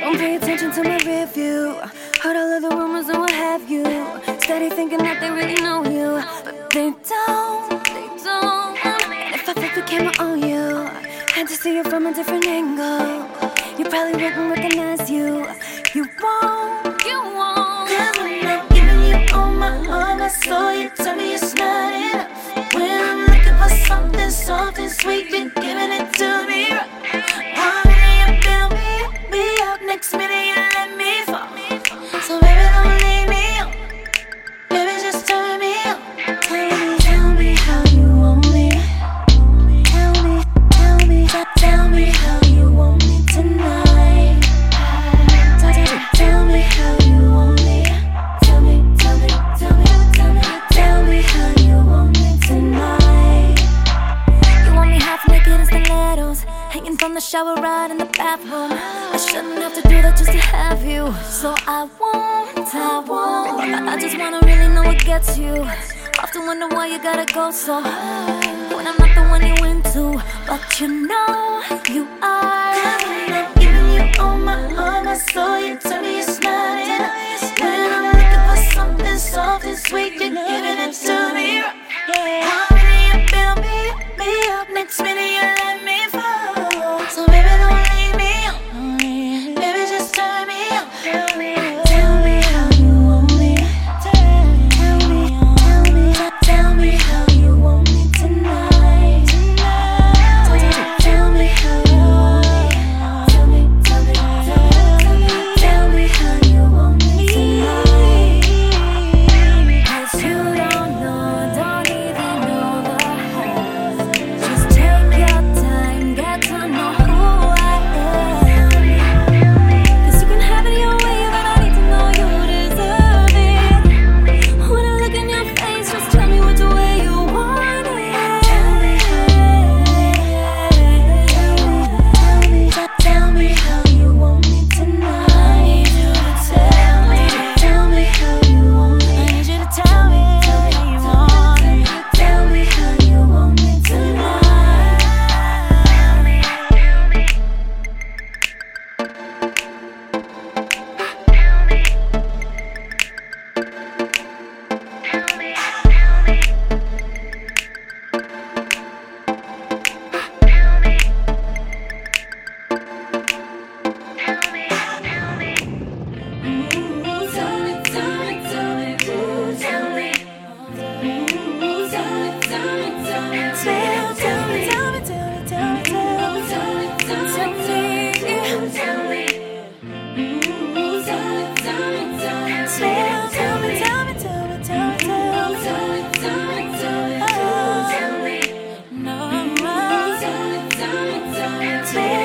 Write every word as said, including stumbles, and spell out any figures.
Don't pay attention to my review. Heard all of the rumors and what have you. Steady thinking that they really know you, but they don't, they don't. And if I flip the camera on you, had to see it from a different angle, you probably wouldn't recognize you. You won't, you won't. Cause when I'm giving you all my heart, my soul, you tell me it's not enough. When I'm looking for something soft and sweet, you're giving it to me right. One minute you build me up, me up, next minute you let me fall. So baby, don't leave me up, baby, just turn me up. Tell me, tell me how you want me. Tell me, tell me, tell me how you want me tonight. Tell, tell, tell me how you want me. Tell me, tell me, tell me, tell me, tell me how you want me tonight. You want me half naked in stilettos, hanging from the shower right in the bathroom. I shouldn't have to do that just to have you. So I won't, I won't. I, I just wanna really know what gets you. Often wonder why you gotta go so hard when I'm not the one you into. But you know you are. Cause when I'm giving you all my heart, my soul, you tell me it's not enough. When I'm looking for something soft and sweet, you're giving it to me right. One minute you build me up, me up, next minute you let me fall. So baby, don't leave me up, baby, just turn me up. Tell me how you want me. Tell me, tell me, tell me how you want me tonight. Tell me how you want me. Tell me, tell me, tell me, tell me how you want me tonight. Cause you don't know, don't even know the half. Just take your time, get to know who I am. Cause you can have it your way, but I need to know you deserve it. When I look in your face, just tell me which way you want it. Tell me, tell me how you want me tonight. I need you to tell me, tell me how you want me. I need you to tell me how you want me. Tell me how you want me tonight. Tell me